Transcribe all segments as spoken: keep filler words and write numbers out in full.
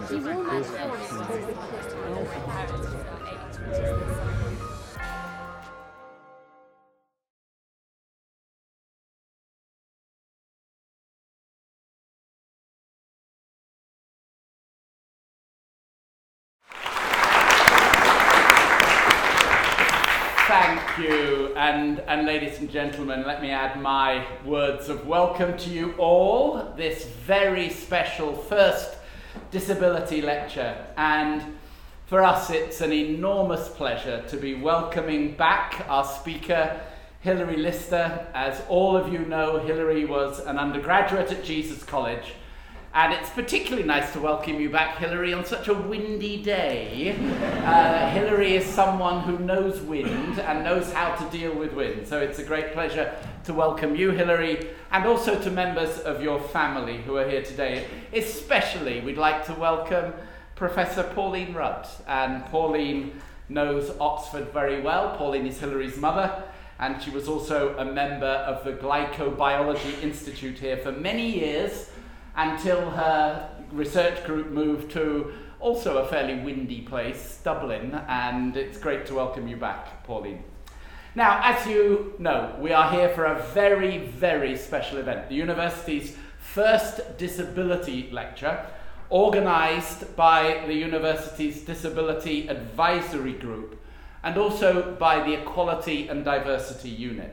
Thank you, and, and ladies and gentlemen, let me add my words of welcome to you all, this very special first disability lecture. And for us, it's an enormous pleasure to be welcoming back our speaker, Hilary Lister. As all of you know, Hilary was an undergraduate at Jesus College, and it's particularly nice to welcome you back, Hilary, on such a windy day. Uh, Hilary is someone who knows wind and knows how to deal with wind, so it's a great pleasure to welcome you, Hilary, and also to members of your family who are here today. Especially, we'd like to welcome Professor Pauline Rudd, and Pauline knows Oxford very well. Pauline is Hilary's mother, and she was also a member of the Glycobiology Institute here for many years, until her research group moved to also a fairly windy place, Dublin, and it's great to welcome you back, Pauline. Now, as you know, we are here for a very, very special event, the university's first disability lecture, organised by the university's Disability Advisory Group and also by the Equality and Diversity Unit.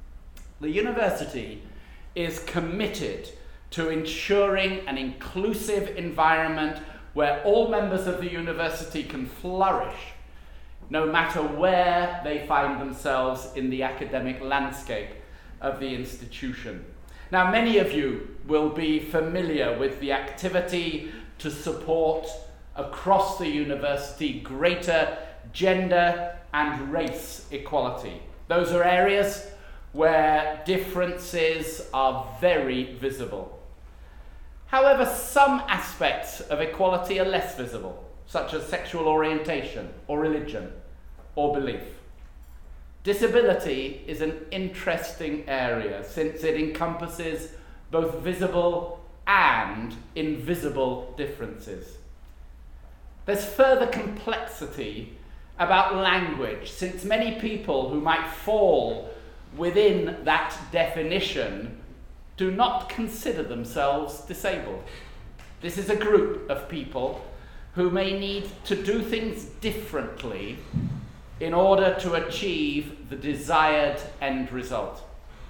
The university is committed to ensuring an inclusive environment where all members of the university can flourish, no matter where they find themselves in the academic landscape of the institution. Now, many of you will be familiar with the activity to support across the university greater gender and race equality. Those are areas where differences are very visible. However, some aspects of equality are less visible, such as sexual orientation or religion or belief. Disability is an interesting area since it encompasses both visible and invisible differences. There's further complexity about language, since many people who might fall within that definition do not consider themselves disabled. This is a group of people who may need to do things differently in order to achieve the desired end result.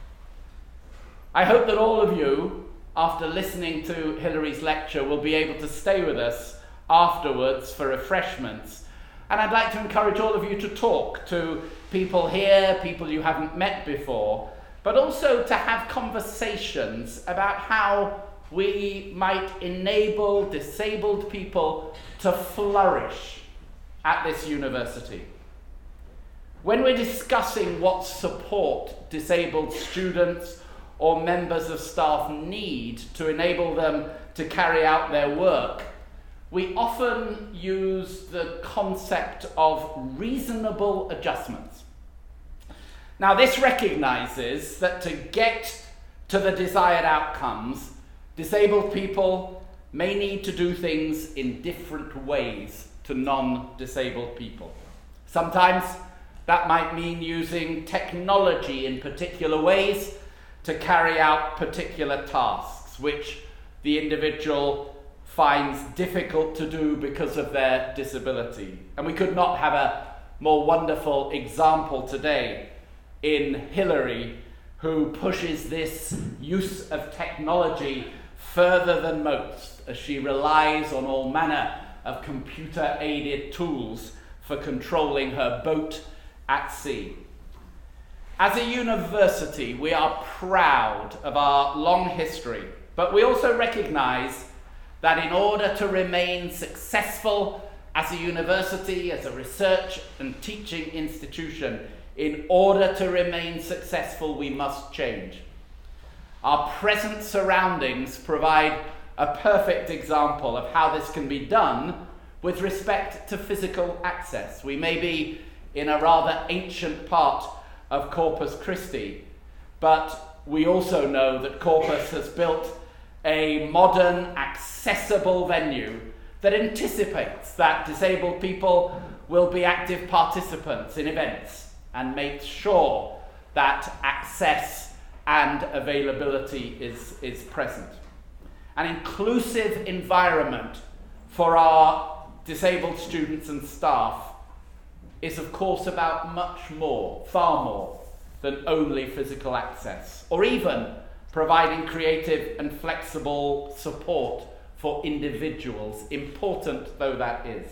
I hope that all of you, after listening to Hilary's lecture, will be able to stay with us afterwards for refreshments. And I'd like to encourage all of you to talk to people here, people you haven't met before, but also to have conversations about how we might enable disabled people to flourish at this university. When we're discussing what support disabled students or members of staff need to enable them to carry out their work, we often use the concept of reasonable adjustments. Now, this recognizes that to get to the desired outcomes, disabled people may need to do things in different ways to non-disabled people. Sometimes that might mean using technology in particular ways to carry out particular tasks, which the individual finds difficult to do because of their disability. And we could not have a more wonderful example today in Hilary, who pushes this use of technology further than most, as she relies on all manner of computer-aided tools for controlling her boat at sea. As a university, we are proud of our long history, but we also recognize that in order to remain successful as a university, as a research and teaching institution, in order to remain successful, we must change. Our present surroundings provide a perfect example of how this can be done with respect to physical access. We may be in a rather ancient part of Corpus Christi, but we also know that Corpus has built a modern, accessible venue that anticipates that disabled people will be active participants in events and makes sure that access and availability is, is present. An inclusive environment for our disabled students and staff is of course about much more, far more, than only physical access, or even providing creative and flexible support for individuals, important though that is.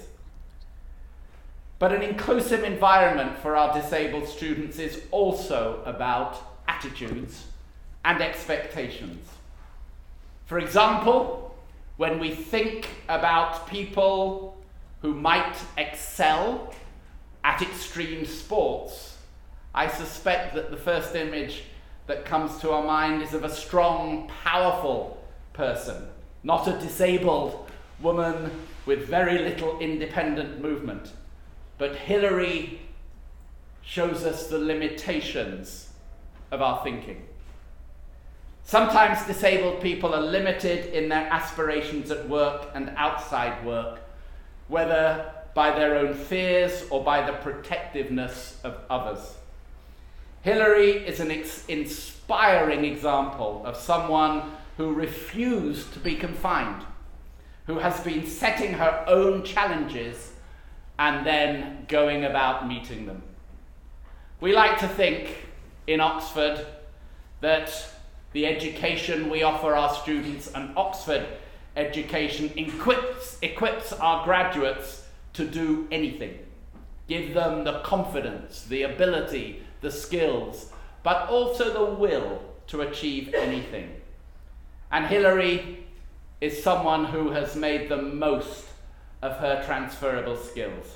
But an inclusive environment for our disabled students is also about attitudes and expectations. For example, when we think about people who might excel at extreme sports, I suspect that the first image that comes to our mind is of a strong, powerful person, not a disabled woman with very little independent movement. But Hilary shows us the limitations of our thinking. Sometimes disabled people are limited in their aspirations at work and outside work, whether by their own fears or by the protectiveness of others. Hilary is an ex- inspiring example of someone who refused to be confined, who has been setting her own challenges and then going about meeting them. We like to think in Oxford that the education we offer our students, and Oxford education, equips, equips our graduates to do anything. Give them the confidence, the ability, the skills, but also the will to achieve anything. And Hilary is someone who has made the most of her transferable skills.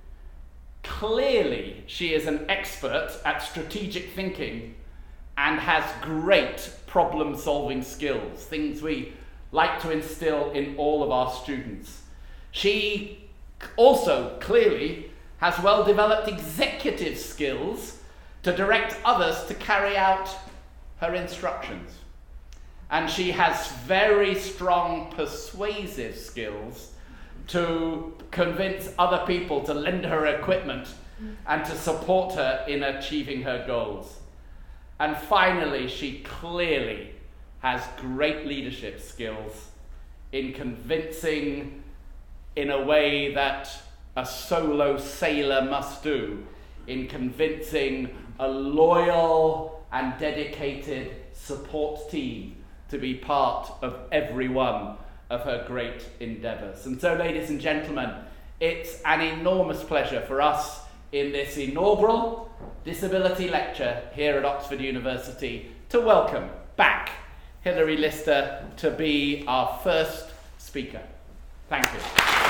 Clearly, she is an expert at strategic thinking and has great problem-solving skills, things we like to instill in all of our students. She also clearly has well-developed executive skills to direct others to carry out her instructions. And she has very strong persuasive skills to convince other people to lend her equipment and to support her in achieving her goals. And finally, she clearly has great leadership skills in convincing, in a way that a solo sailor must do, in convincing a loyal and dedicated support team to be part of every one of her great endeavours. And so, ladies and gentlemen, it's an enormous pleasure for us in this inaugural disability lecture here at Oxford University to welcome back Hilary Lister to be our first speaker. Thank you.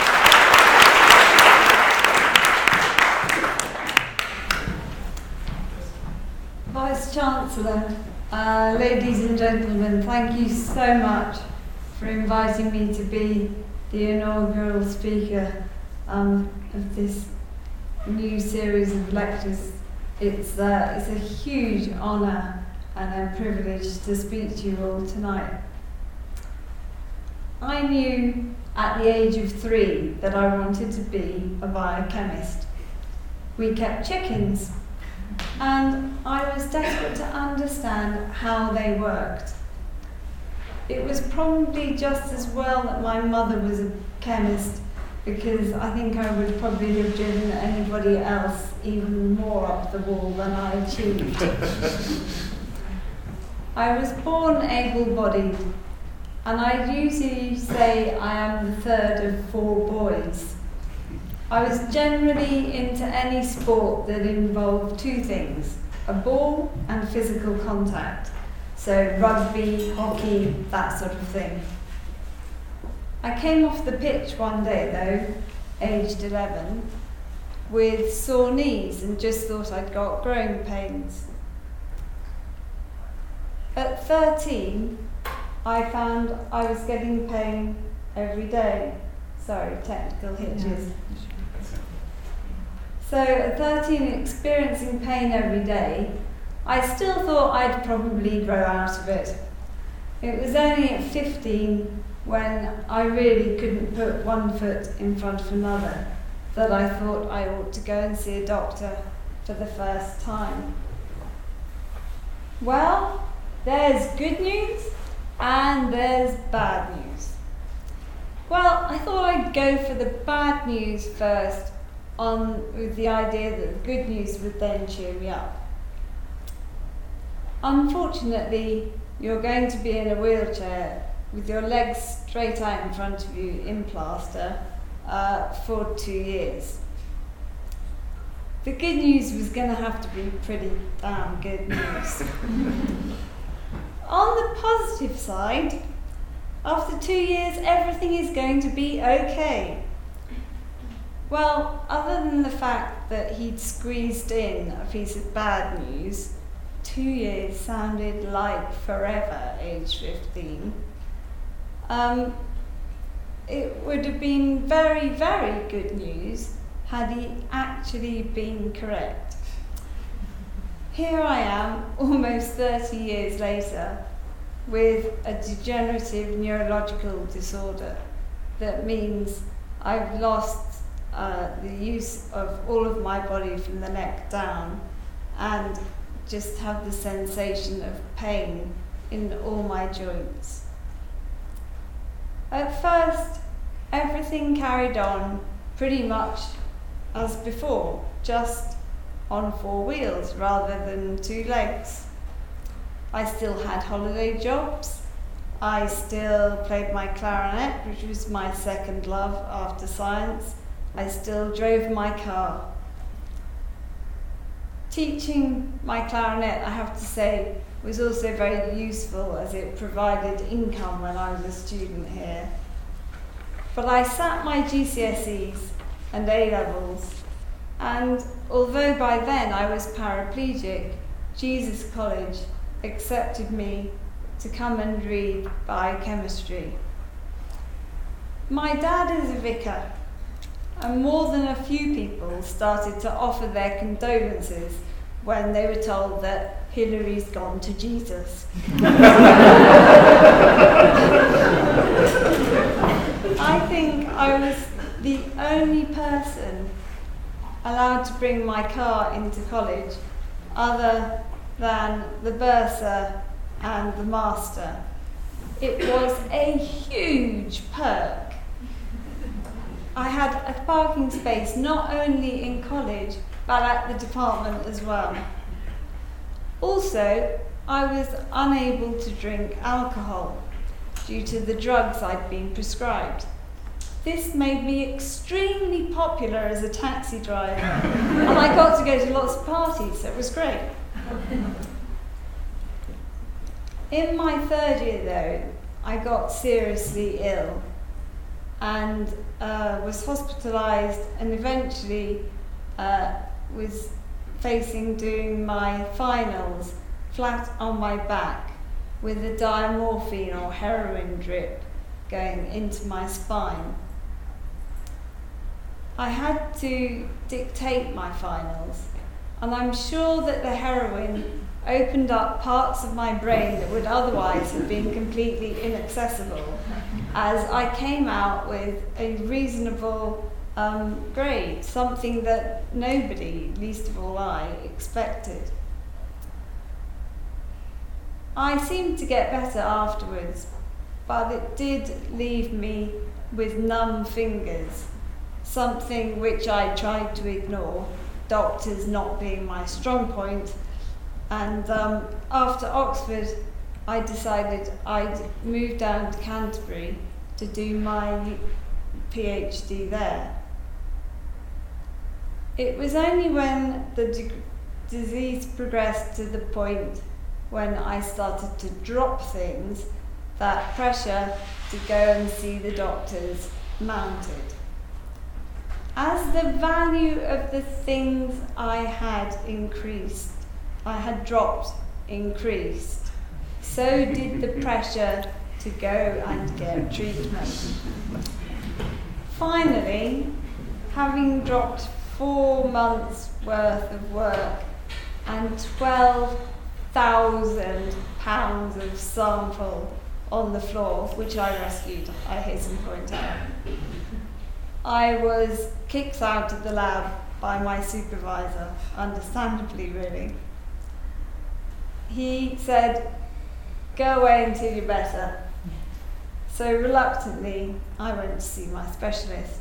Vice-Chancellor, uh, ladies and gentlemen, thank you so much for inviting me to be the inaugural speaker um, of this new series of lectures. It's, uh, it's a huge honour and a privilege to speak to you all tonight. I knew at the age of three that I wanted to be a biochemist. We kept chickens, and I was desperate to understand how they worked. It was probably just as well that my mother was a chemist, because I think I would probably have driven anybody else even more up the wall than I achieved. I was born able-bodied, and I usually say I am the third of four boys. I was generally into any sport that involved two things, a ball and physical contact. So rugby, hockey, that sort of thing. I came off the pitch one day though, aged eleven, with sore knees and just thought I'd got growing pains. At thirteen, I found I was getting pain every day. Sorry, technical hitches. So at thirteen, experiencing pain every day, I still thought I'd probably grow out of it. It was only at fifteen when I really couldn't put one foot in front of another that I thought I ought to go and see a doctor for the first time. Well, there's good news and there's bad news. Well, I thought I'd go for the bad news first, on with the idea that the good news would then cheer me up. Unfortunately, you're going to be in a wheelchair with your legs straight out in front of you in plaster uh, for two years. The good news was going to have to be pretty damn good news. On the positive side, after two years, everything is going to be okay. Well, other than the fact that he'd squeezed in a piece of bad news, two years sounded like forever, age fifteen. Um, it would have been very, very good news had he actually been correct. Here I am, almost thirty years later, with a degenerative neurological disorder that means I've lost uh, the use of all of my body from the neck down and just have the sensation of pain in all my joints. At first, everything carried on pretty much as before, just on four wheels rather than two legs. I still had holiday jobs. I still played my clarinet, which was my second love after science. I still drove my car. Teaching my clarinet, I have to say, was also very useful as it provided income when I was a student here. But I sat my G C S Es and A-levels, and although by then I was paraplegic, Jesus College accepted me to come and read biochemistry. My dad is a vicar, and more than a few people started to offer their condolences when they were told that Hillary's gone to Jesus. I think I was the only person allowed to bring my car into college other than the bursar and the master. It was a huge perk. I had a parking space not only in college but at the department as well. Also, I was unable to drink alcohol due to the drugs I'd been prescribed. This made me extremely popular as a taxi driver, and I got to go to lots of parties, so it was great. In my third year, though, I got seriously ill and uh, was hospitalised, and eventually uh, was facing doing my finals flat on my back with a diamorphine or heroin drip going into my spine. I had to dictate my finals, and I'm sure that the heroin opened up parts of my brain that would otherwise have been completely inaccessible, as I came out with a reasonable um, grade, something that nobody, least of all I, expected. I seemed to get better afterwards, but it did leave me with numb fingers, something which I tried to ignore, doctors not being my strong point. And um, after Oxford, I decided I'd move down to Canterbury to do my PhD there. It was only when the d- disease progressed to the point when I started to drop things that pressure to go and see the doctors mounted. As the value of the things I had increased, I had dropped increased, so did the pressure to go and get treatment. Finally, having dropped four months worth of work and twelve thousand pounds of sample on the floor, which I rescued, I hasten to point out. I was kicked out of the lab by my supervisor, understandably really. He said, "Go away until you're better." So reluctantly, I went to see my specialist.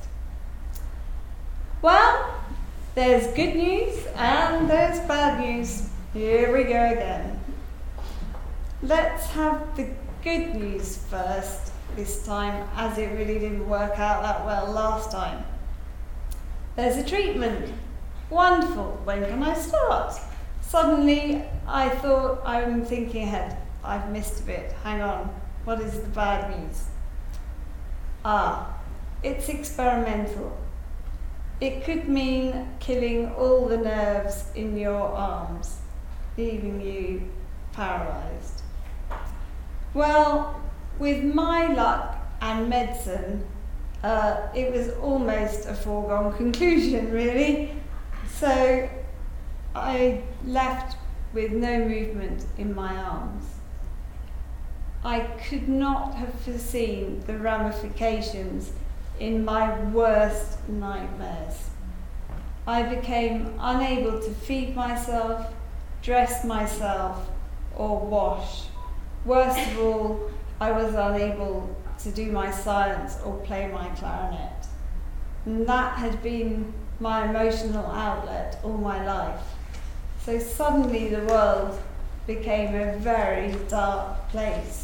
Well, there's good news and there's bad news. Here we go again. Let's have the good news first this time, as it really didn't work out that well last time. There's a treatment. Wonderful. When can I start? Suddenly, I thought, I'm thinking ahead. I've missed a bit. Hang on. What is the bad news? Ah, it's experimental. It could mean killing all the nerves in your arms, leaving you paralyzed. Well, with my luck and medicine, uh, it was almost a foregone conclusion, really. So I left with no movement in my arms. I could not have foreseen the ramifications in my worst nightmares. I became unable to feed myself, dress myself, or wash. Worst of all, I was unable to do my science or play my clarinet. And that had been my emotional outlet all my life. So suddenly the world became a very dark place.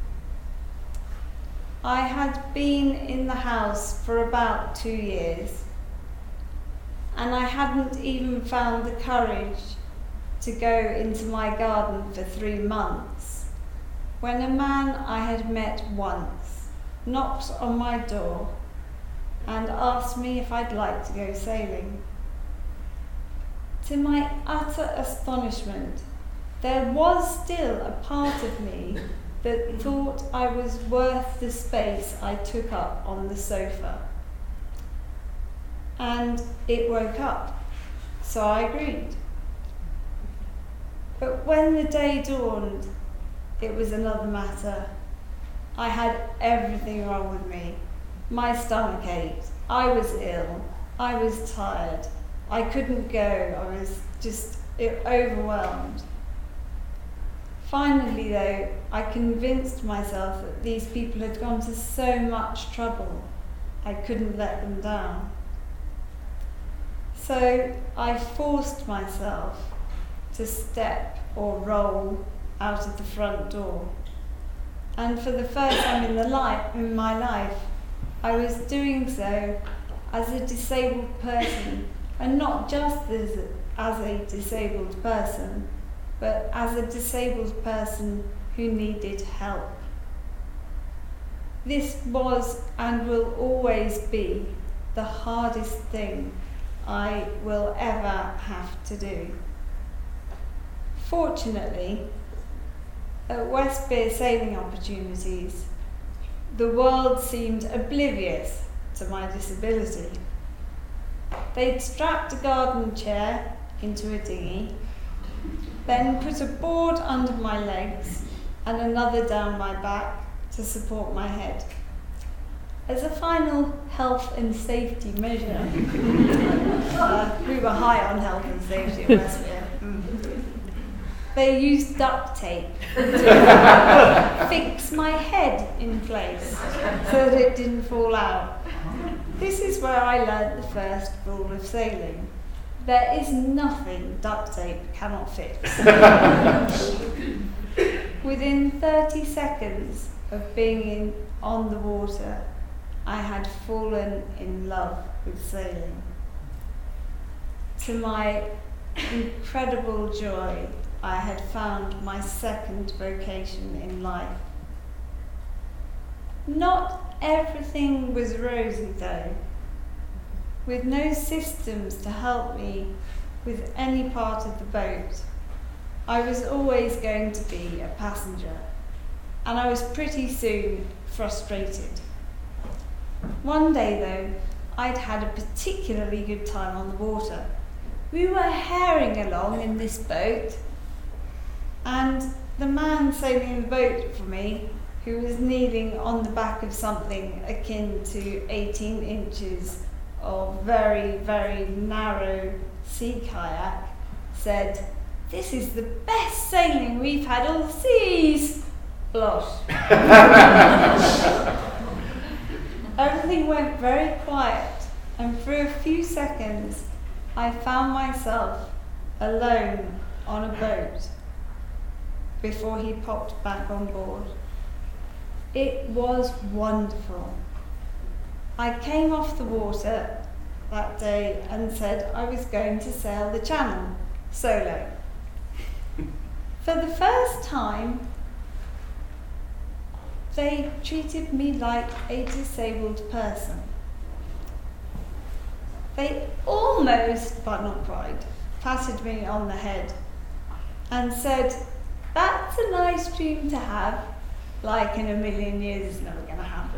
I had been in the house for about two years, and I hadn't even found the courage to go into my garden for three months, when a man I had met once knocked on my door and asked me if I'd like to go sailing. To my utter astonishment, there was still a part of me that thought I was worth the space I took up on the sofa. And it woke up, so I agreed. But when the day dawned, it was another matter. I had everything wrong with me. My stomach ached, I was ill, I was tired, I couldn't go, I was just overwhelmed. Finally, though, I convinced myself that these people had gone to so much trouble, I couldn't let them down. So I forced myself to step or roll out of the front door. And for the first time in, the life, in my life, I was doing so as a disabled person, and not just as a, as a disabled person, but as a disabled person who needed help. This was and will always be the hardest thing I will ever have to do. Fortunately, at Westbere Sailing Opportunities, the world seemed oblivious to my disability. They'd strapped a garden chair into a dinghy, then put a board under my legs and another down my back to support my head. As a final health and safety measure, uh, we were high on health and safety at Westbere. They used duct tape to fix my head in place so that it didn't fall out. This is where I learnt the first rule of sailing. There is nothing duct tape cannot fix. Within thirty seconds of being in, on the water, I had fallen in love with sailing. To my incredible joy, I had found my second vocation in life. Not everything was rosy though. With no systems to help me with any part of the boat, I was always going to be a passenger, and I was pretty soon frustrated. One day though, I'd had a particularly good time on the water. We were herring along in this boat, and the man sailing the boat for me who was kneeling on the back of something akin to eighteen inches of very, very narrow sea kayak, said, "This is the best sailing we've had all seas." Blosh. Everything went very quiet, and for a few seconds I found myself alone on a boat before he popped back on board. It was wonderful. I came off the water that day and said I was going to sail the Channel solo. For the first time, they treated me like a disabled person. They almost, but not quite, patted me on the head and said, "That's a nice dream to have, like in a million years it's never going to happen."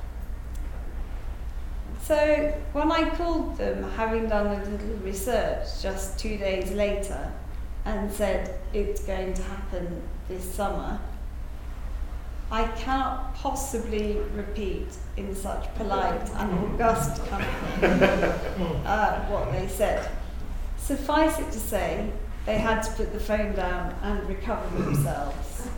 So when I called them, having done a little research just two days later, and said it's going to happen this summer, I cannot possibly repeat in such polite and august company uh, what they said. Suffice it to say, they had to put the phone down and recover themselves.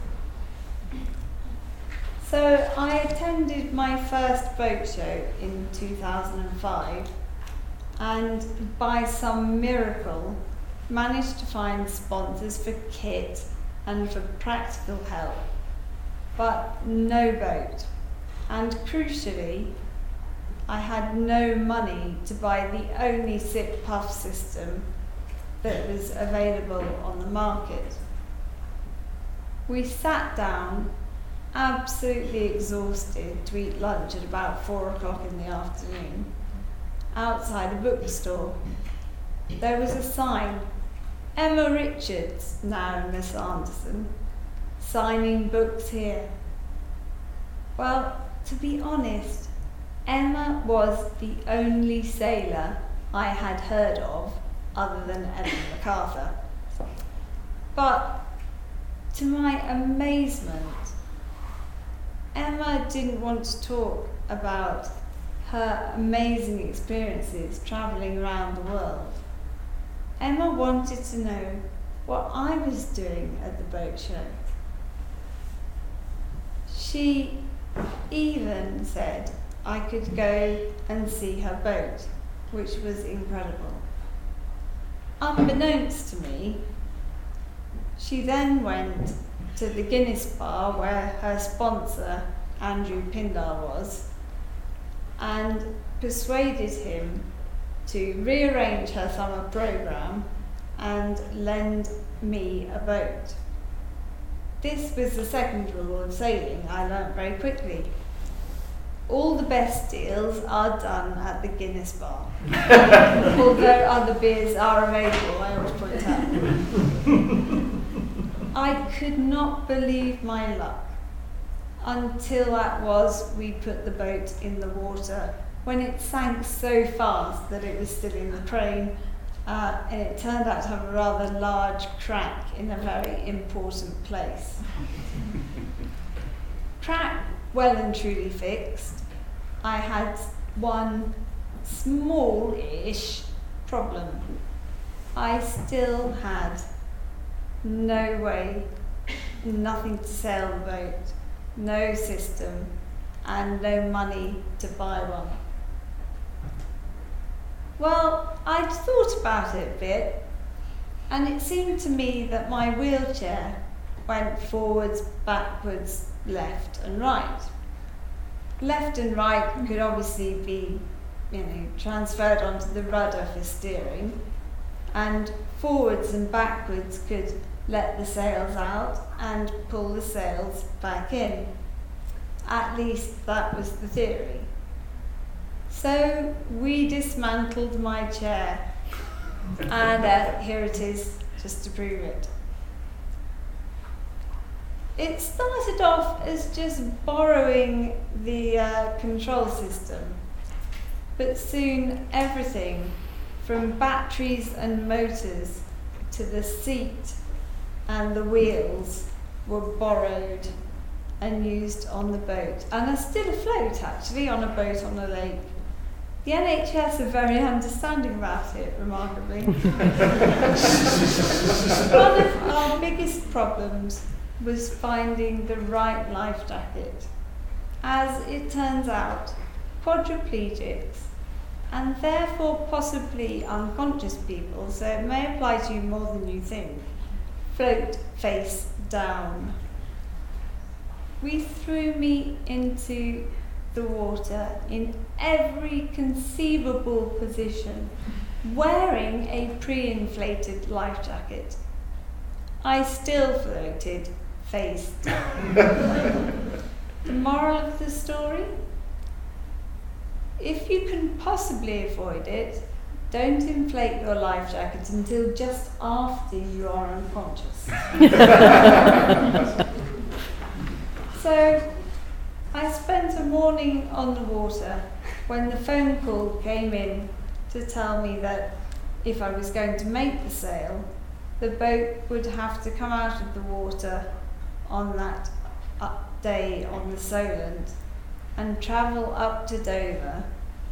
So I attended my first boat show in two thousand five, and by some miracle managed to find sponsors for kit and for practical help, but no boat. And crucially, I had no money to buy the only SIP puff system that was available on the market. We sat down, absolutely exhausted, to eat lunch at about four o'clock in the afternoon, outside a bookstore. There was a sign, "Emma Richards, now Miss Anderson, signing books here." Well, to be honest, Emma was the only sailor I had heard of other than Ellen MacArthur. But to my amazement, Emma didn't want to talk about her amazing experiences travelling around the world. Emma wanted to know what I was doing at the boat show. She even said I could go and see her boat, which was incredible. Unbeknownst to me, she then went to the Guinness Bar where her sponsor, Andrew Pindar, was, and persuaded him to rearrange her summer programme and lend me a boat. This was the second rule of sailing I learnt very quickly. All the best deals are done at the Guinness Bar. Although other beers are available, I ought to point out. I could not believe my luck until that was we put the boat in the water, when it sank so fast that it was still in the crane, uh, and it turned out to have a rather large crack in a very important place. Crack well and truly fixed, I had one small-ish problem. I still had no way, nothing to sail the boat, no system, and no money to buy one. Well, I'd thought about it a bit, and it seemed to me that my wheelchair went forwards, backwards, left and right. Left and right could obviously be, you know, transferred onto the rudder for steering, and forwards and backwards could let the sails out and pull the sails back in. At least that was the theory. So we dismantled my chair, and uh, here it is, just to prove it. It started off as just borrowing the uh, control system, but soon everything from batteries and motors to the seat and the wheels were borrowed and used on the boat, and are still afloat actually on a boat on a lake. The N H S are very understanding about it, remarkably. One of our biggest problems was finding the right life jacket. As it turns out, quadriplegics, and therefore possibly unconscious people, so it may apply to you more than you think, float face down. We threw me into the water in every conceivable position, wearing a pre-inflated life jacket. I still floated face down. The moral of the story? If you can possibly avoid it, don't inflate your life jacket until just after you are unconscious. So, I spent a morning on the water when the phone call came in to tell me that if I was going to make the sail, the boat would have to come out of the water on that day on the Solent and travel up to Dover.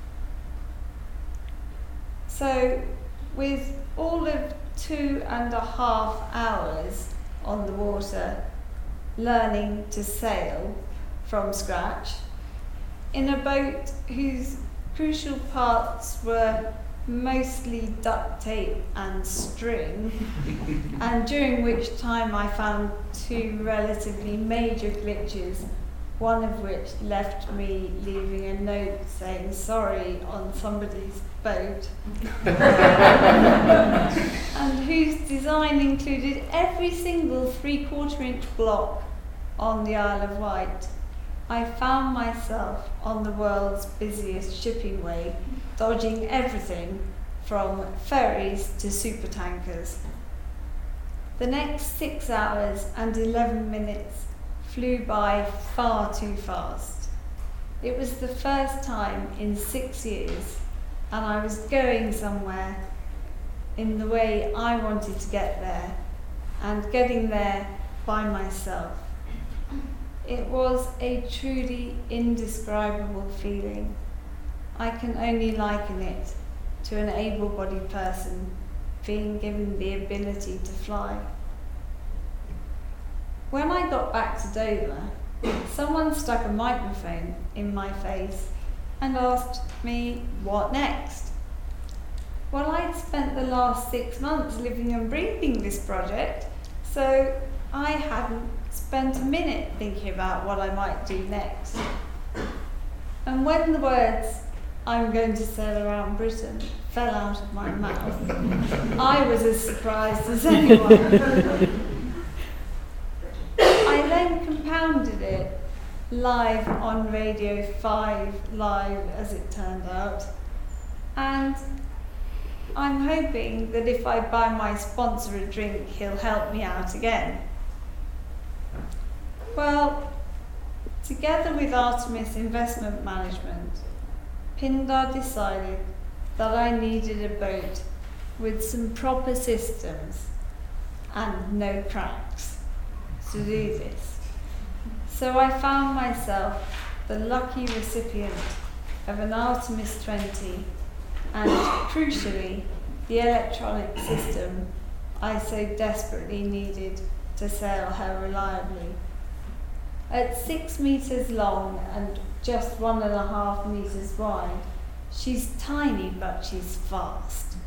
So, with all of two and a half hours on the water learning to sail from scratch, in a boat whose crucial parts were mostly duct tape and string, and during which time I found two relatively major glitches, one of which left me leaving a note saying sorry on somebody's boat, and whose design included every single three-quarter inch block on the Isle of Wight. I found myself on the world's busiest shipping way, dodging everything from ferries to supertankers. The next six hours and eleven minutes flew by far too fast. It was the first time in six years, and I was going somewhere in the way I wanted to get there, and getting there by myself. It was a truly indescribable feeling. I can only liken it to an able-bodied person being given the ability to fly. When I got back to Dover, someone stuck a microphone in my face and asked me, what next? Well, I'd spent the last six months living and breathing this project, so I hadn't spent a minute thinking about what I might do next. And when the words, I'm going to sail around Britain, fell out of my mouth, I was as surprised as anyone. I then compounded it live on Radio five Live, as it turned out, and I'm hoping that if I buy my sponsor a drink, he'll help me out again. Well, together with Artemis Investment Management, Pindar decided that I needed a boat with some proper systems and no cracks to do this. So I found myself the lucky recipient of an Artemis twenty and, crucially, the electronic system I so desperately needed to sail her reliably. At six metres long and just one and a half metres wide, she's tiny but she's fast.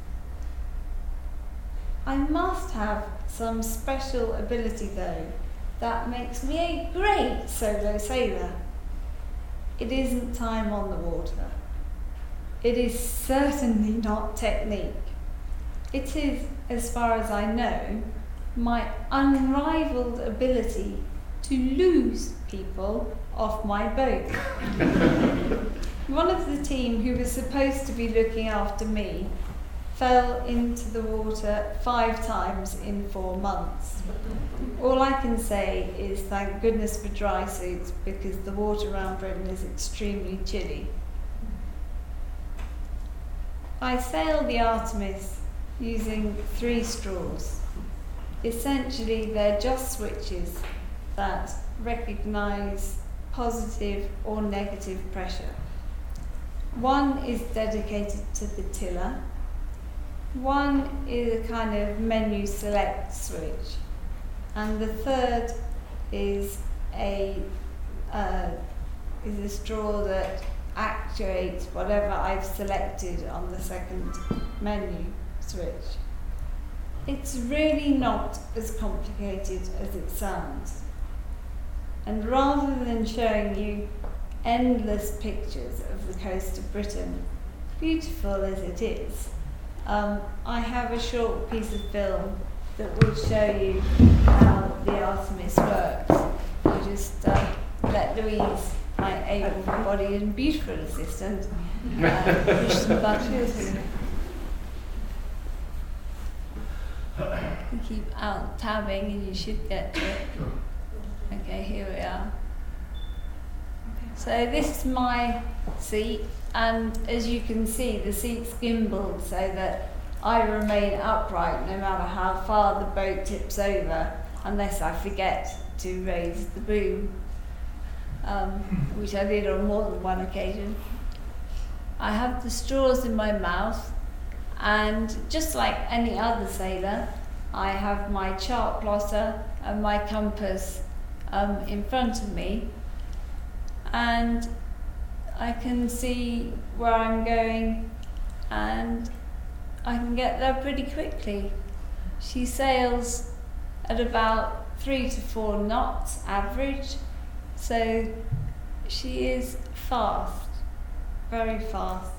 I must have some special ability though that makes me a great solo sailor. It isn't time on the water. It is certainly not technique. It is, as far as I know, my unrivaled ability to lose people off my boat. One of the team who was supposed to be looking after me fell into the water five times in four months. All I can say is thank goodness for dry suits, because the water around Britain is extremely chilly. I sailed the Artemis using three straws. Essentially, they're just switches that recognise positive or negative pressure. One is dedicated to the tiller. One is a kind of menu select switch. And the third is a uh, is a straw that actuates whatever I've selected on the second menu switch. It's really not as complicated as it sounds. And rather than showing you endless pictures of the coast of Britain, beautiful as it is, um, I have a short piece of film that will show you how the Artemis works. I just uh, let Louise, my able-bodied and beautiful assistant, uh, push some buttons. You keep out tabbing and you should get to it. Okay, here we are. So this is my seat, and as you can see, the seat's gimbaled so that I remain upright no matter how far the boat tips over, unless I forget to raise the boom, um, which I did on more than one occasion. I have the straws in my mouth, and just like any other sailor, I have my chart plotter and my compass um, in front of me, and I can see where I'm going, and I can get there pretty quickly. She sails at about three to four knots average, so she is fast, very fast.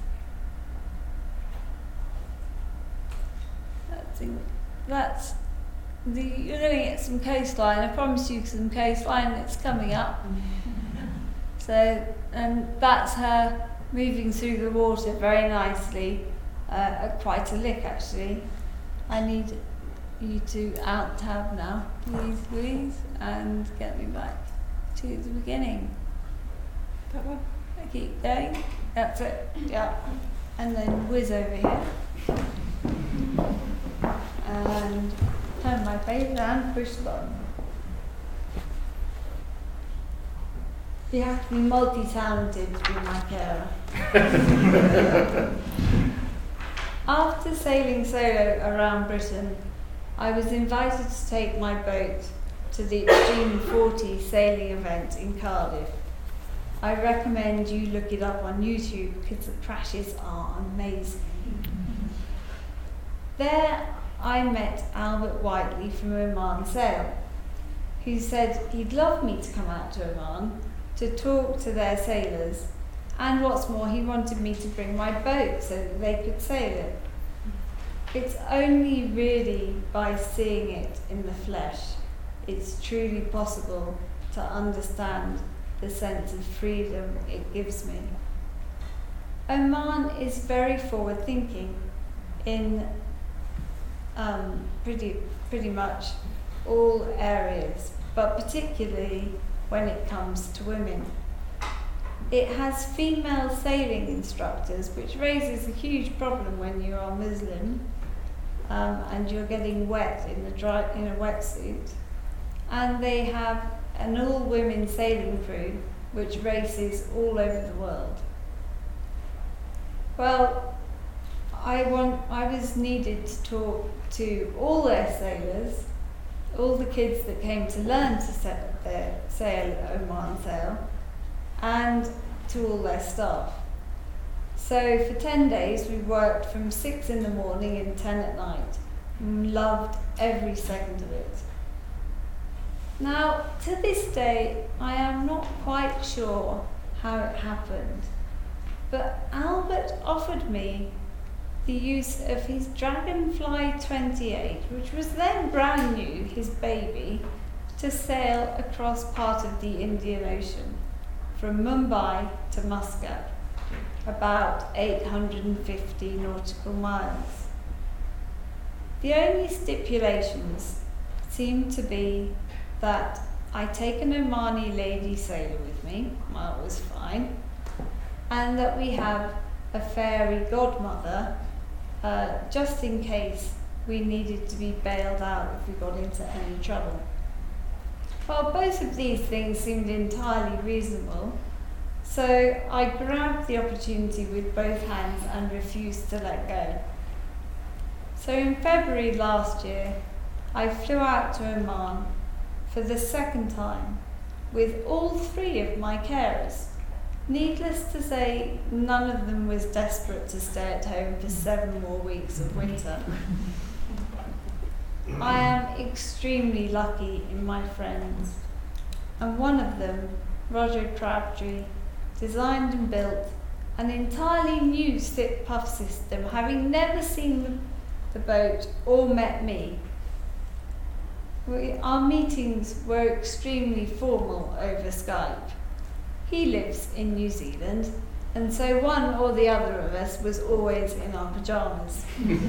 That's, in, that's the, you're going to get some coastline. I promise you some coastline that's coming up. So, and that's her moving through the water very nicely, uh, at quite a lick actually. I need you to out tab now, please, Louise, and get me back to the beginning. That one? I keep going. That's it. Yeah. And then whiz over here. And turn my face down, push the button. You have to be multi-talented to be my carer. After sailing solo around Britain, I was invited to take my boat to the Extreme forty sailing event in Cardiff. I recommend you look it up on YouTube because the crashes are amazing. There I met Albert Whiteley from Oman Sail, who said he'd love me to come out to Oman to talk to their sailors, and what's more, he wanted me to bring my boat so that they could sail it. It's only really by seeing it in the flesh it's truly possible to understand the sense of freedom it gives me. Oman is very forward-thinking in um, pretty, pretty much all areas, but particularly when it comes to women. It has female sailing instructors, which raises a huge problem when you are Muslim um, and you're getting wet in a dry in a wetsuit. And they have an all-women sailing crew which races all over the world. Well, I want I was needed to talk to all their sailors, all the kids that came to learn to set their sail at Oman Sail, and to all their staff. So for ten days we worked from six in the morning and ten at night, and loved every second of it. Now, to this day, I am not quite sure how it happened, but Albert offered me the use of his Dragonfly twenty-eight, which was then brand new, his baby, to sail across part of the Indian Ocean, from Mumbai to Muscat, about eight hundred fifty nautical miles. The only stipulations seem to be that I take an Omani lady sailor with me, well, it was fine, and that we have a fairy godmother, uh, just in case we needed to be bailed out if we got into any trouble. Well, both of these things seemed entirely reasonable, so I grabbed the opportunity with both hands and refused to let go. So in February last year, I flew out to Oman for the second time with all three of my carers. Needless to say, none of them was desperate to stay at home for seven more weeks of winter. I am extremely lucky in my friends, and one of them, Roger Crabtree, designed and built an entirely new sit puff system, having never seen the, the boat or met me. We, our meetings were extremely formal over Skype. He lives in New Zealand, and so one or the other of us was always in our pyjamas.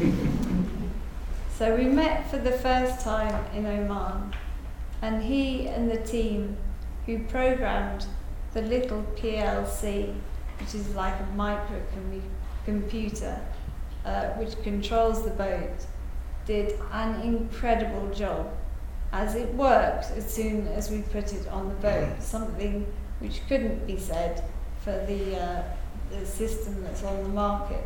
So we met for the first time in Oman, and he and the team who programmed the little P L C, which is like a microcomputer, uh, which controls the boat, did an incredible job, as it worked as soon as we put it on the boat, something which couldn't be said for the, uh, the system that's on the market.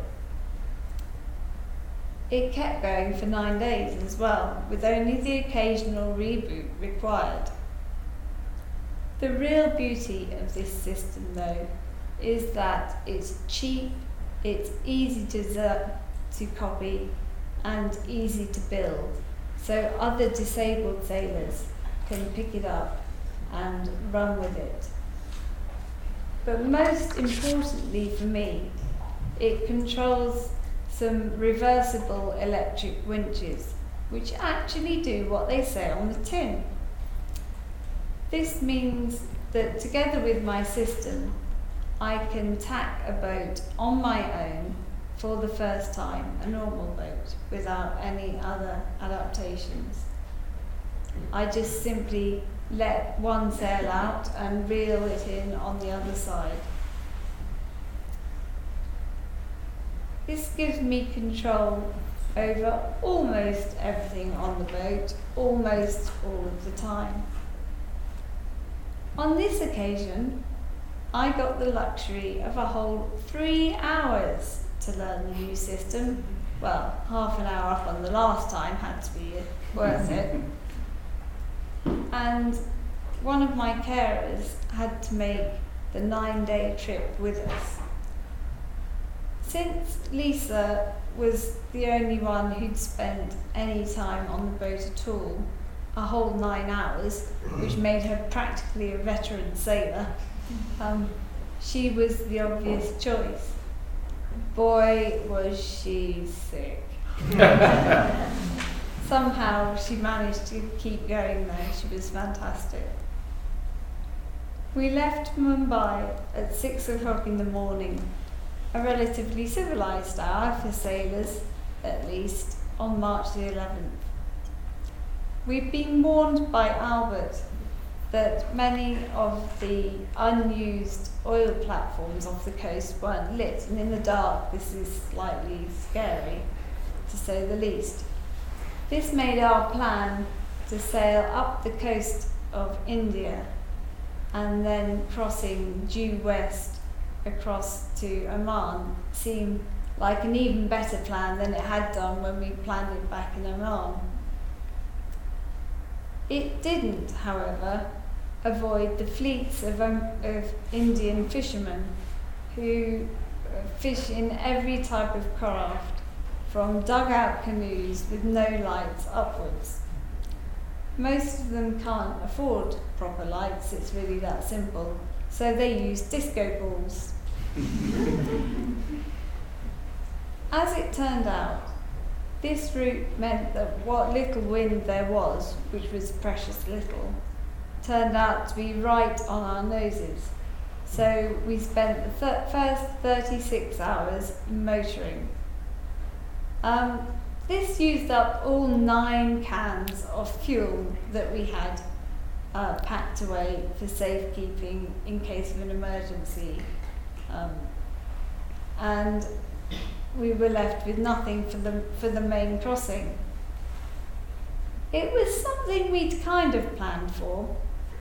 It kept going for nine days as well, with only the occasional reboot required. The real beauty of this system, though, is that it's cheap, it's easy to, to copy, and easy to build, so other disabled sailors can pick it up and run with it. But most importantly for me, it controls some reversible electric winches, which actually do what they say on the tin. This means that together with my system, I can tack a boat on my own for the first time, a normal boat, without any other adaptations. I just simply let one sail out and reel it in on the other side. This gives me control over almost everything on the boat, almost all of the time. On this occasion, I got the luxury of a whole three hours to learn the new system. Well, half an hour up on the last time had to be worth it. And one of my carers had to make the nine-day trip with us. Since Lisa was the only one who'd spent any time on the boat at all, a whole nine hours, which made her practically a veteran sailor, um, she was the obvious choice. Boy, was she sick. Somehow she managed to keep going though, she was fantastic. We left Mumbai at six o'clock in the morning, a relatively civilised hour for sailors, at least, on March the eleventh. We've been warned by Albert that many of the unused oil platforms off the coast weren't lit, and in the dark this is slightly scary, to say the least. This made our plan to sail up the coast of India and then crossing due west across to Oman seem like an even better plan than it had done when we planned it back in Oman. It didn't, however, avoid the fleets of, um, of Indian fishermen who fish in every type of craft, from dugout canoes with no lights upwards. Most of them can't afford proper lights, it's really that simple, so they use disco balls. As it turned out, this route meant that what little wind there was, which was precious little, turned out to be right on our noses. So we spent the th- first thirty-six hours motoring. Um, this used up all nine cans of fuel that we had uh, packed away for safekeeping in case of an emergency. Um, and we were left with nothing for the, for the main crossing. It was something we'd kind of planned for,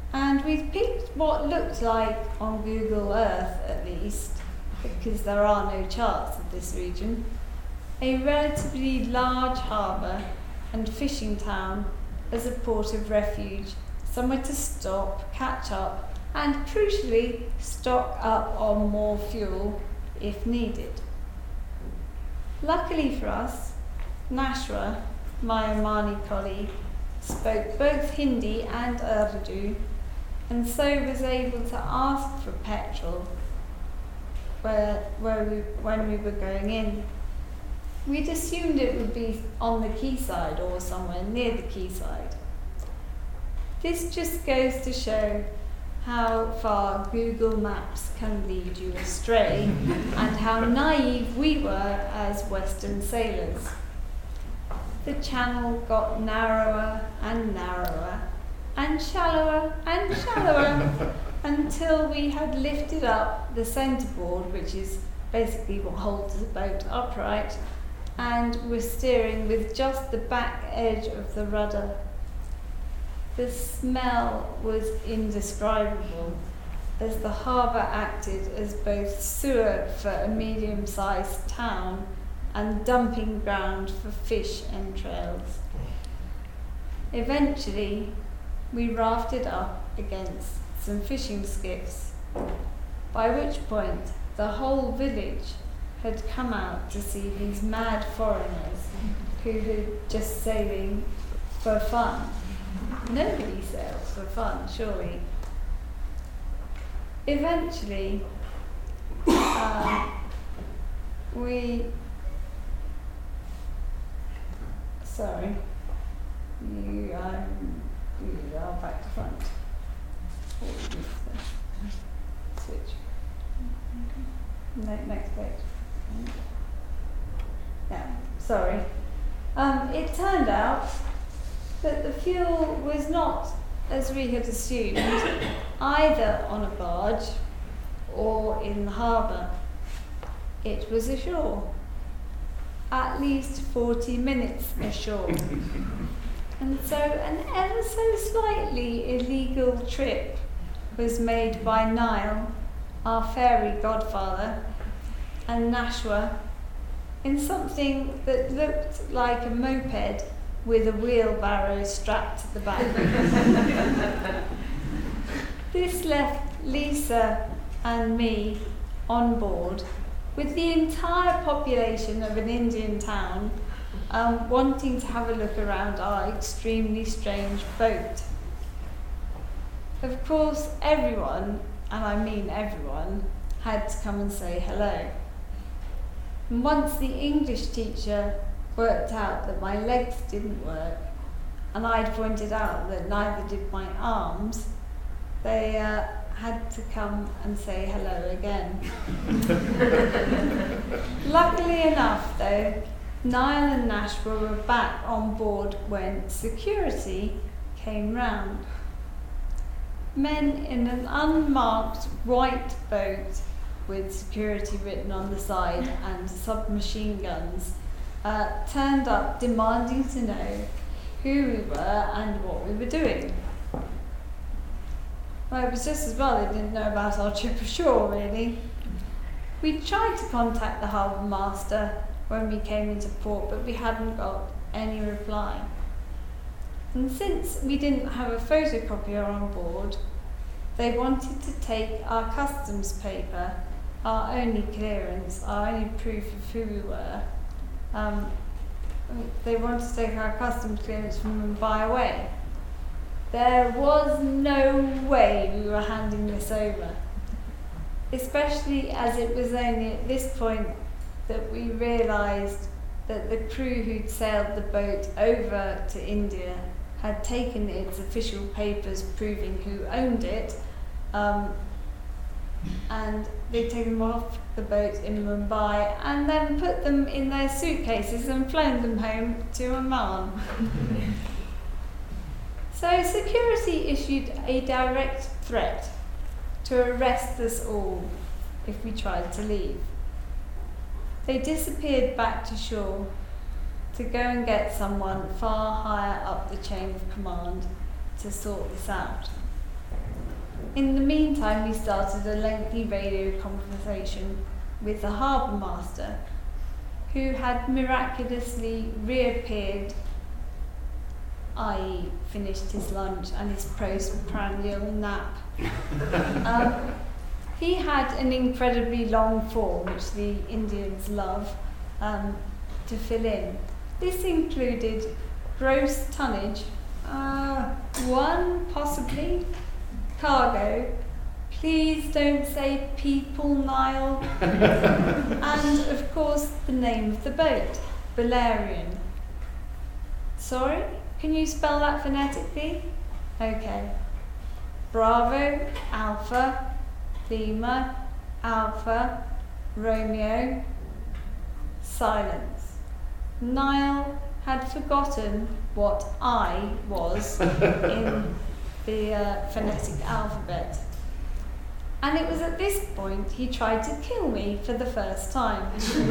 And we've picked what looked like, on Google Earth at least, because there are no charts of this region, a relatively large harbour and fishing town as a port of refuge, somewhere to stop, catch up, and crucially, stock up on more fuel if needed. Luckily for us, Nashwa, my Omani colleague, spoke both Hindi and Urdu, and so was able to ask for petrol where, where we, when we were going in. We'd assumed it would be on the quayside or somewhere near the quayside. This just goes to show how far Google Maps can lead you astray and how naive we were as Western sailors. The channel got narrower and narrower and shallower and shallower until we had lifted up the centreboard, which is basically what holds the boat upright, and were steering with just the back edge of the rudder. The smell was indescribable, as the harbour acted as both sewer for a medium-sized town and dumping ground for fish entrails. Eventually, we rafted up against some fishing skiffs, by which point the whole village had come out to see these mad foreigners who were just sailing for fun. Nobody sails for fun, surely. Eventually, uh, we... Sorry. You, um, you are back to front. Switch. No, next page. Yeah, sorry. Um, it turned out that the fuel was not, as we had assumed, either on a barge or in the harbour. It was ashore, at least forty minutes ashore. And so an ever so slightly illegal trip was made by Niall, our fairy godfather, and Nashwa, in something that looked like a moped with a wheelbarrow strapped to the back. This left Lisa and me on board with the entire population of an Indian town um, wanting to have a look around our extremely strange boat. Of course, everyone, and I mean everyone, had to come and say hello. And once the English teacher worked out that my legs didn't work, and I'd pointed out that neither did my arms, they uh, had to come and say hello again. Luckily enough, though, Niall and Nashwa were back on board when security came round. Men in an unmarked white boat with security written on the side and submachine guns uh, turned up demanding to know who we were and what we were doing. Well, it was just as well they didn't know about our trip ashore, really. We tried to contact the harbour master when we came into port, but we hadn't got any reply. And since we didn't have a photocopier on board, they wanted to take our customs paper, our only clearance, our only proof of who we were. Um, they wanted to take our customs clearance from Mumbai away. There was no way we were handing this over, especially as it was only at this point that we realised that the crew who'd sailed the boat over to India had taken its official papers proving who owned it, um, and they'd taken them off the boat in Mumbai and then put them in their suitcases and flown them home to Oman. So security issued a direct threat to arrest us all if we tried to leave. They disappeared back to shore to go and get someone far higher up the chain of command to sort this out. In the meantime, we started a lengthy radio conversation with the harbour master, who had miraculously reappeared, that is finished his lunch and his postprandial nap. um, he had an incredibly long form, which the Indians love, um, to fill in. This included gross tonnage, uh, one possibly, cargo, please don't say people, Niall, and of course the name of the boat, Valerian. Sorry, can you spell that phonetically? Okay. Bravo, Alpha, Lima, Alpha, Romeo, silence. Niall had forgotten what I was in the uh, phonetic alphabet. And it was at this point he tried to kill me for the first time.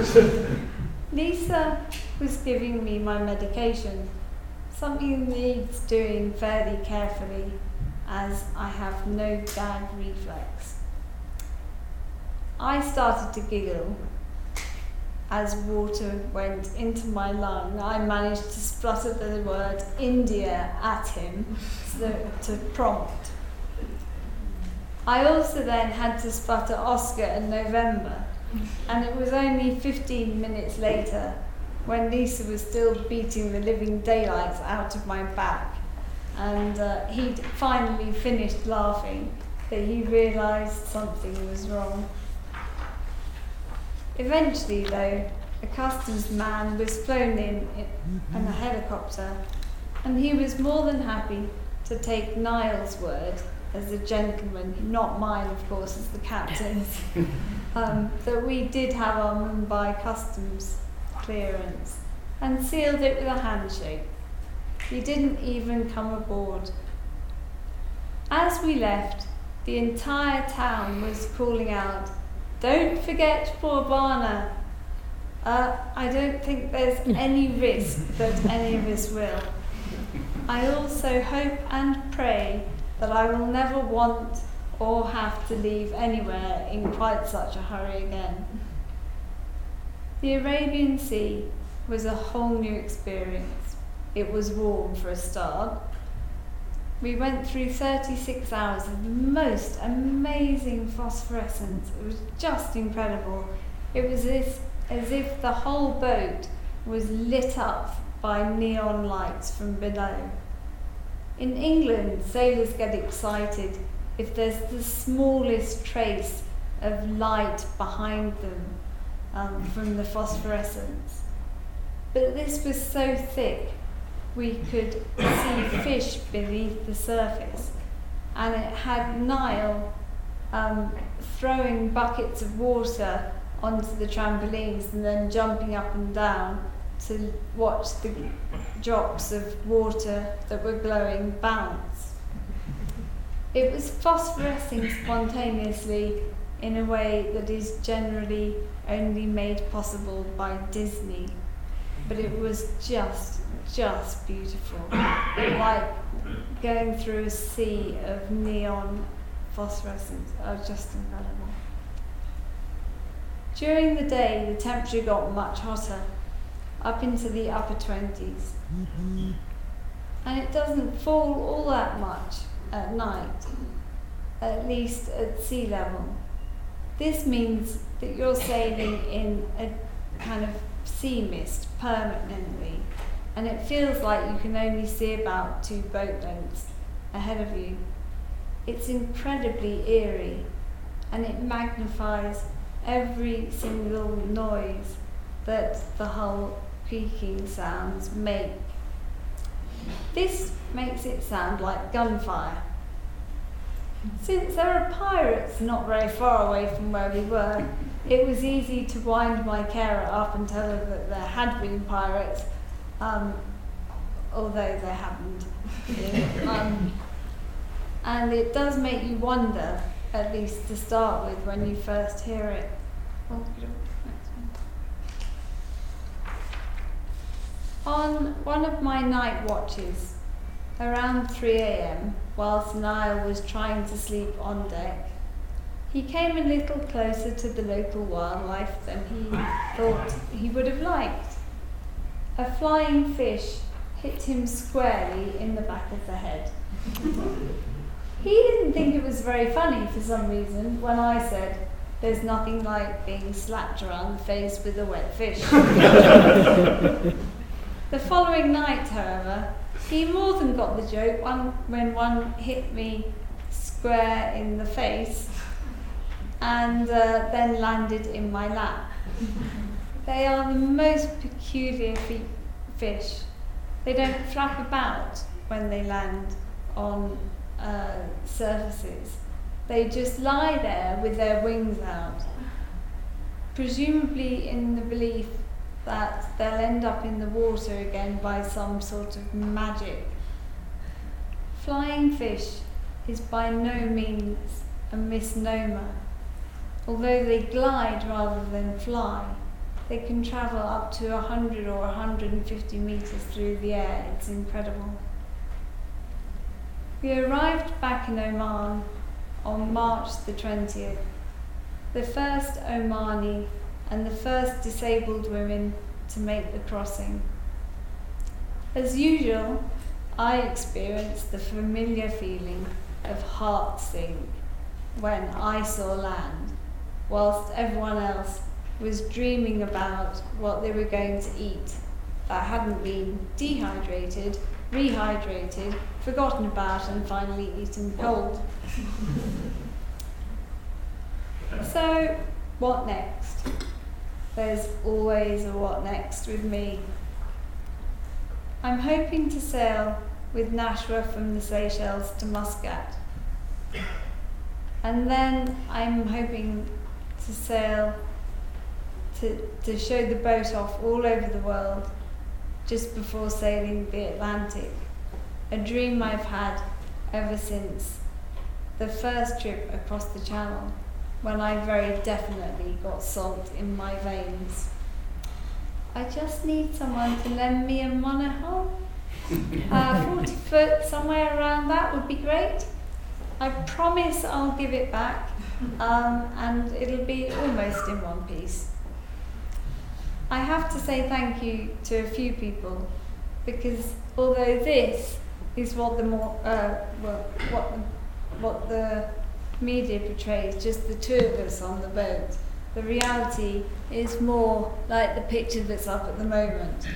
Lisa was giving me my medication, something needs doing fairly carefully as I have no gag reflex. I started to giggle. As water went into my lung, I managed to splutter the word India at him so, to prompt. I also then had to sputter Oscar and November, and it was only fifteen minutes later, when Lisa was still beating the living daylights out of my back, and uh, he'd finally finished laughing, that he realised something was wrong. Eventually, though, a customs man was flown in in a helicopter, and he was more than happy to take Niall's word as a gentleman, not mine, of course, as the captain's, um, that we did have our Mumbai customs clearance, and sealed it with a handshake. He didn't even come aboard. As we left, the entire town was calling out, "Don't forget Bourbana." Uh, I don't think there's any risk that any of us will. I also hope and pray that I will never want or have to leave anywhere in quite such a hurry again. The Arabian Sea was a whole new experience. It was warm for a start. We went through thirty-six hours of the most amazing phosphorescence. It was just incredible. It was as, as if the whole boat was lit up by neon lights from below. In England, sailors get excited if there's the smallest trace of light behind them um, from the phosphorescence. But this was so thick we could see fish beneath the surface, and it had Niall um, throwing buckets of water onto the trampolines and then jumping up and down to watch the drops of water that were glowing bounce. It was phosphorescing spontaneously in a way that is generally only made possible by Disney, but it was just, just beautiful, like going through a sea of neon phosphorescence. Oh, just incredible. During the day, the temperature got much hotter, up into the upper twenties. Mm-hmm. And it doesn't fall all that much at night, at least at sea level. This means that you're sailing in a kind of sea mist permanently, and it feels like you can only see about two boat lengths ahead of you. It's incredibly eerie, and it magnifies every single noise that the hull creaking sounds make. This makes it sound like gunfire. Since there are pirates not very far away from where we were, it was easy to wind my carer up and tell her that there had been pirates, um, although there hadn't. um, and it does make you wonder, at least to start with, when you first hear it. Oh, on one of my night watches, around three a.m, whilst Niall was trying to sleep on deck, he came a little closer to the local wildlife than he thought he would have liked. A flying fish hit him squarely in the back of the head. He didn't think it was very funny for some reason when I said, "There's nothing like being slapped around the face with a wet fish." The following night, however, he more than got the joke one, when one hit me square in the face and uh, then landed in my lap. They are the most peculiar fe- fish. They don't flap about when they land on uh, surfaces. They just lie there with their wings out, presumably in the belief that they'll end up in the water again by some sort of magic. Flying fish is by no means a misnomer. Although they glide rather than fly, they can travel up to one hundred or one hundred fifty metres through the air. It's incredible. We arrived back in Oman on March the twentieth, the first Omani and the first disabled women to make the crossing. As usual, I experienced the familiar feeling of heart sink when I saw land, whilst everyone else was dreaming about what they were going to eat that hadn't been dehydrated, rehydrated, forgotten about, and finally eaten cold. So, what next? There's always a what next with me. I'm hoping to sail with Nashwa from the Seychelles to Muscat. And then I'm hoping to sail to, to show the boat off all over the world just before sailing the Atlantic. A dream I've had ever since the first trip across the Channel, when I very definitely got salt in my veins. I just need someone to lend me a monohull. Uh, forty foot, somewhere around that would be great. I promise I'll give it back, um, and it'll be almost in one piece. I have to say thank you to a few people, because although this is what the more uh, well, what the, what the media portrays, just the two of us on the boat, the reality is more like the picture that's up at the moment.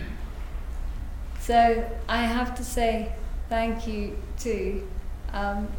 So I have to say thank you to um,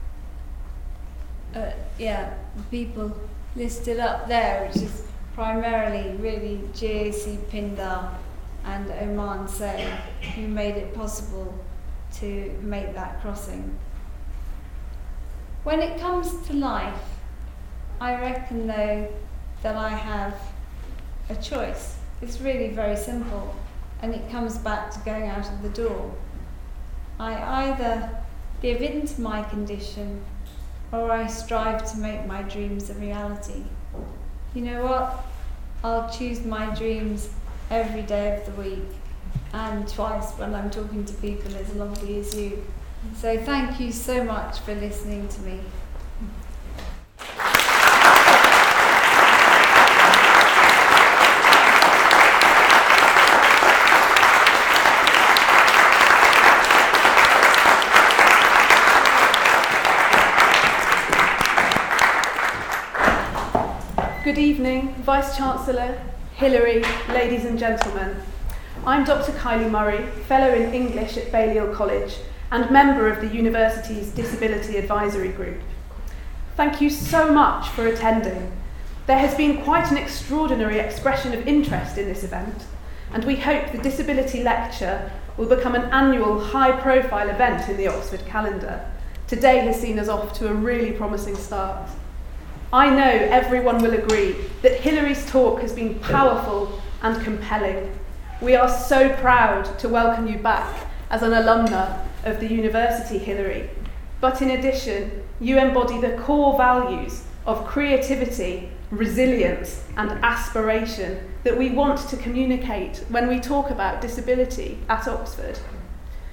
uh, yeah, the people listed up there, which is primarily really J A C Pindar and Oman Say, who made it possible to make that crossing. When it comes to life, I reckon though that I have a choice. It's really very simple, and it comes back to going out of the door. I either give in to my condition, or I strive to make my dreams a reality. You know what? I'll choose my dreams every day of the week, and twice when I'm talking to people as lovely as you. So thank you so much for listening to me. Good evening, Vice-Chancellor, Hilary, ladies and gentlemen. I'm Doctor Kylie Murray, Fellow in English at Balliol College and member of the university's Disability Advisory Group. Thank you so much for attending. There has been quite an extraordinary expression of interest in this event, and we hope the Disability Lecture will become an annual high-profile event in the Oxford calendar. Today has seen us off to a really promising start. I know everyone will agree that Hilary's talk has been powerful and compelling. We are so proud to welcome you back as an alumna of the university, Hilary. But in addition, you embody the core values of creativity, resilience, and aspiration that we want to communicate when we talk about disability at Oxford.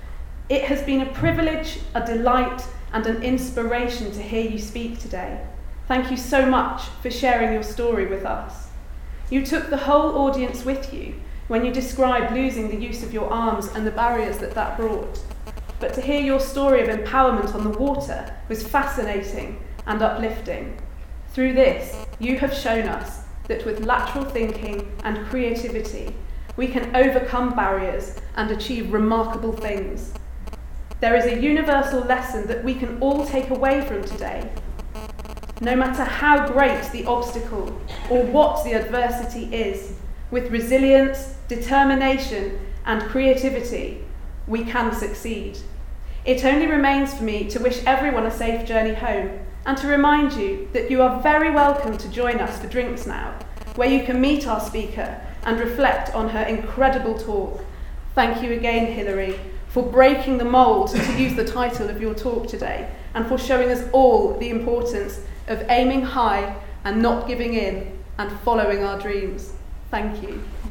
It has been a privilege, a delight, and an inspiration to hear you speak today. Thank you so much for sharing your story with us. You took the whole audience with you when you described losing the use of your arms and the barriers that that brought. But to hear your story of empowerment on the water was fascinating and uplifting. Through this, you have shown us that with lateral thinking and creativity, we can overcome barriers and achieve remarkable things. There is a universal lesson that we can all take away from today. No matter how great the obstacle or what the adversity is, with resilience, determination, and creativity, we can succeed. It only remains for me to wish everyone a safe journey home and to remind you that you are very welcome to join us for drinks now, where you can meet our speaker and reflect on her incredible talk. Thank you again, Hilary, for breaking the mould, to use the title of your talk today, and for showing us all the importance of aiming high and not giving in and following our dreams. Thank you.